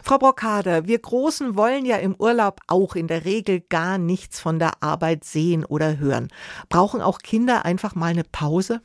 Frau Brockader, wir Großen wollen ja im Urlaub auch in der Regel gar nichts von der Arbeit sehen oder hören. Brauchen auch Kinder einfach mal eine Pause?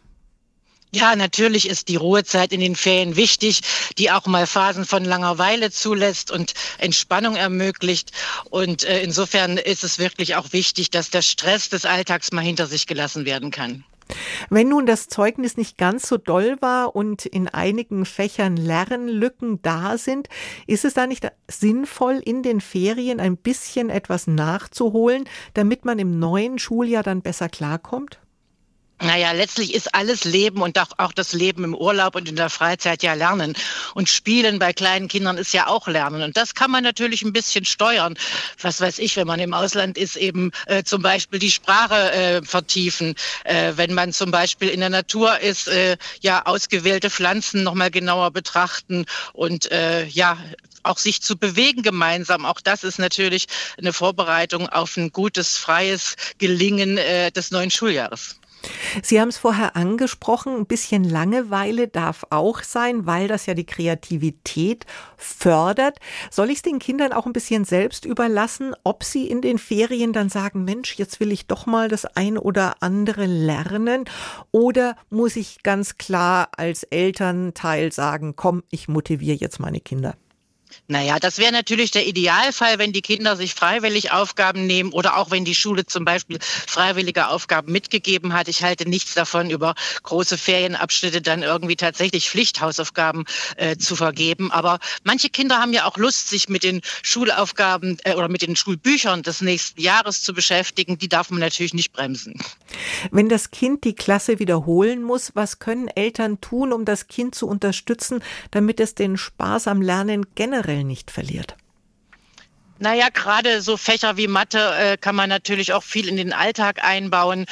Ja, natürlich ist die Ruhezeit in den Ferien wichtig, die auch mal Phasen von Langeweile zulässt und Entspannung ermöglicht. Und insofern ist es wirklich auch wichtig, dass der Stress des Alltags mal hinter sich gelassen werden kann. Wenn nun das Zeugnis nicht ganz so doll war und in einigen Fächern Lernlücken da sind, ist es da nicht sinnvoll, in den Ferien ein bisschen etwas nachzuholen, damit man im neuen Schuljahr dann besser klarkommt? Naja, letztlich ist alles Leben und auch das Leben im Urlaub und in der Freizeit ja Lernen. Und Spielen bei kleinen Kindern ist ja auch Lernen. Und das kann man natürlich ein bisschen steuern. Was weiß ich, wenn man im Ausland ist, eben zum Beispiel die Sprache vertiefen. Wenn man zum Beispiel in der Natur ist, ja ausgewählte Pflanzen nochmal genauer betrachten und ja auch sich zu bewegen gemeinsam. Auch das ist natürlich eine Vorbereitung auf ein gutes, freies Gelingen des neuen Schuljahres. Sie haben es vorher angesprochen, ein bisschen Langeweile darf auch sein, weil das ja die Kreativität fördert. Soll ich es den Kindern auch ein bisschen selbst überlassen, ob sie in den Ferien dann sagen, Mensch, jetzt will ich doch mal das ein oder andere lernen? Oder muss ich ganz klar als Elternteil sagen, komm, ich motiviere jetzt meine Kinder? Naja, das wäre natürlich der Idealfall, wenn die Kinder sich freiwillig Aufgaben nehmen oder auch wenn die Schule zum Beispiel freiwillige Aufgaben mitgegeben hat. Ich halte nichts davon, über große Ferienabschnitte dann irgendwie tatsächlich Pflichthausaufgaben zu vergeben. Aber manche Kinder haben ja auch Lust, sich mit den Schulaufgaben oder mit den Schulbüchern des nächsten Jahres zu beschäftigen. Die darf man natürlich nicht bremsen. Wenn das Kind die Klasse wiederholen muss, was können Eltern tun, um das Kind zu unterstützen, damit es den Spaß am Lernen generell nicht verliert? Naja, gerade so Fächer wie Mathe kann man natürlich auch viel in den Alltag einbauen.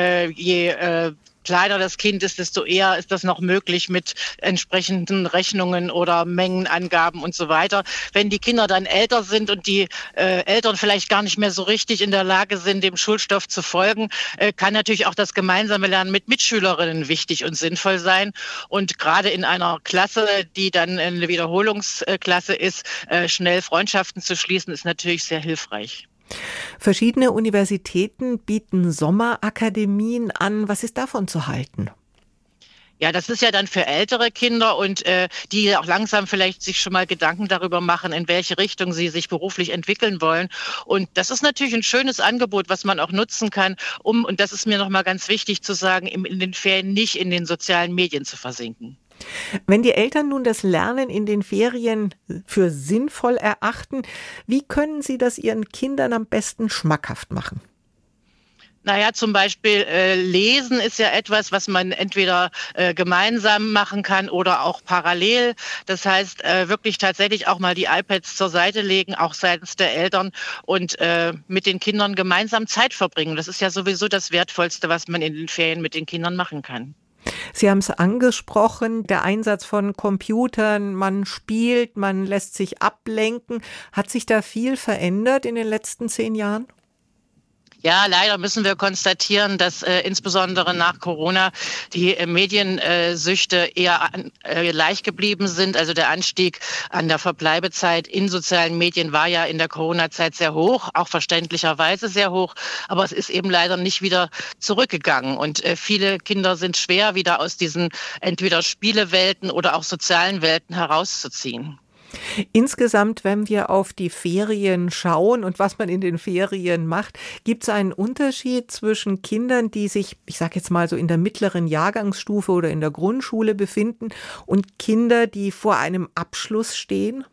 Je kleiner das Kind ist, desto eher ist das noch möglich mit entsprechenden Rechnungen oder Mengenangaben und so weiter. Wenn die Kinder dann älter sind und die Eltern vielleicht gar nicht mehr so richtig in der Lage sind, dem Schulstoff zu folgen, kann natürlich auch das gemeinsame Lernen mit Mitschülerinnen wichtig und sinnvoll sein. Und gerade in einer Klasse, die dann eine Wiederholungsklasse ist, schnell Freundschaften zu schließen, ist natürlich sehr hilfreich. Verschiedene Universitäten bieten Sommerakademien an. Was ist davon zu halten? Ja, das ist ja dann für ältere Kinder und die auch langsam vielleicht sich schon mal Gedanken darüber machen, in welche Richtung sie sich beruflich entwickeln wollen. Und das ist natürlich ein schönes Angebot, was man auch nutzen kann, und das ist mir nochmal ganz wichtig zu sagen, in den Ferien nicht in den sozialen Medien zu versinken. Wenn die Eltern nun das Lernen in den Ferien für sinnvoll erachten, wie können sie das ihren Kindern am besten schmackhaft machen? Naja, zum Beispiel Lesen ist ja etwas, was man entweder gemeinsam machen kann oder auch parallel. Das heißt, wirklich tatsächlich auch mal die iPads zur Seite legen, auch seitens der Eltern und mit den Kindern gemeinsam Zeit verbringen. Das ist ja sowieso das Wertvollste, was man in den Ferien mit den Kindern machen kann. Sie haben es angesprochen, der Einsatz von Computern, man spielt, man lässt sich ablenken. Hat sich da viel verändert in den letzten 10 Jahren? Ja, leider müssen wir konstatieren, dass insbesondere nach Corona die Mediensüchte eher leicht geblieben sind. Also der Anstieg an der Verbleibezeit in sozialen Medien war ja in der Corona-Zeit sehr hoch, auch verständlicherweise sehr hoch. Aber es ist eben leider nicht wieder zurückgegangen. Und viele Kinder sind schwer wieder aus diesen entweder Spielewelten oder auch sozialen Welten herauszuziehen. Insgesamt, wenn wir auf die Ferien schauen und was man in den Ferien macht, gibt es einen Unterschied zwischen Kindern, die sich, ich sage jetzt mal so in der mittleren Jahrgangsstufe oder in der Grundschule befinden und Kinder, die vor einem Abschluss stehen?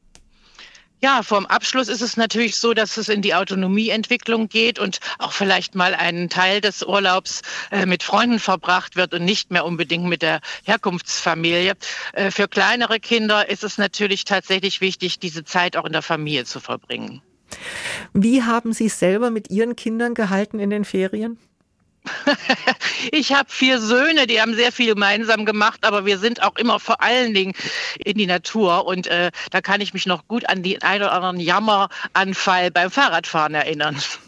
Ja, vorm Abschluss ist es natürlich so, dass es in die Autonomieentwicklung geht und auch vielleicht mal ein Teil des Urlaubs mit Freunden verbracht wird und nicht mehr unbedingt mit der Herkunftsfamilie. Für kleinere Kinder ist es natürlich tatsächlich wichtig, diese Zeit auch in der Familie zu verbringen. Wie haben Sie es selber mit Ihren Kindern gehalten in den Ferien? Ich habe 4 Söhne, die haben sehr viel gemeinsam gemacht, aber wir sind auch immer vor allen Dingen in die Natur und da kann ich mich noch gut an den einen oder anderen Jammeranfall beim Fahrradfahren erinnern.